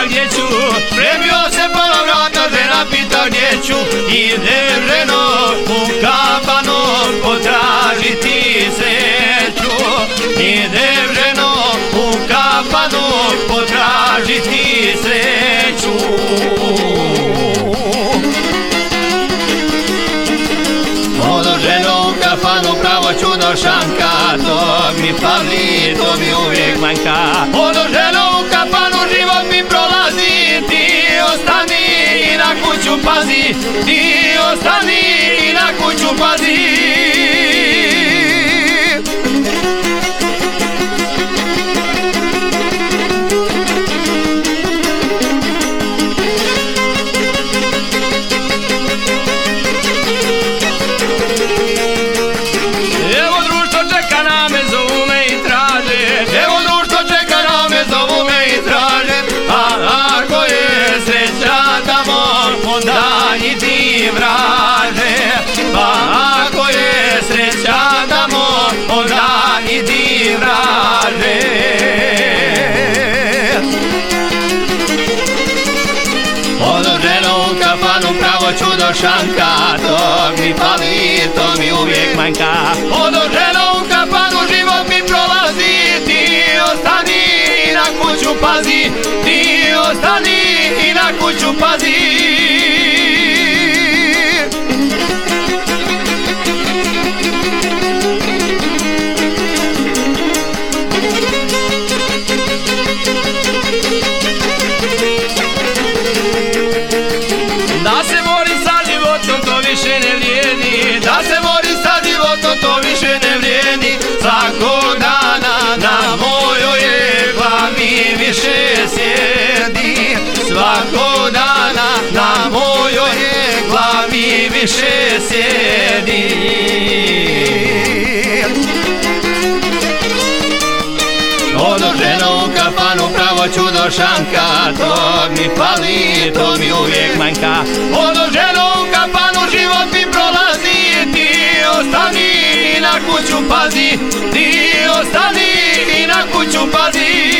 gdje ću, spremio se pola vrata, žena pita gdje ću. Ide ženo u kafanu, potražiti sreću. Ide ženo u kafanu, potražiti sreću. Odo ženo u kafanu, pravo čudošanka, tog mi fali, to mi uvijek manjka. Odo ženo u kafanu, život mi prolazi, ti ostani i na kuću pazi, ti ostani i na kuću pazi. Evo društvo čeka na me, zovu me i traže. Evo društvo čeka na me, zovu me i traže. A ako je sreća tamo, onda i ti vraže. Pa ako je sreća tamo, onda i ti vraže. Odo ženo u kafanu, pravo čudošanka, tog mi fali, to mi uvijek manjka. Odo ženo u kafanu, život mi prolazi, ti ostani i na kuću pazi, ti ostani i na kuću pazi. Da se borim sa životom, to više ne vrijedi. Da se borim sa životom, to više ne vrijedi. Svakog dana na mojoj je glavi više sjedi. Svakog dana na mojoj je glavi više sjedi. Odo ženo u kafanu, pravo čudošanka, tog mi fali, to mi uvijek manjka. Odo ženo u kafanu, život mi prolazi, ti ostani i na kuću pazi, ti ostani i na kuću pazi.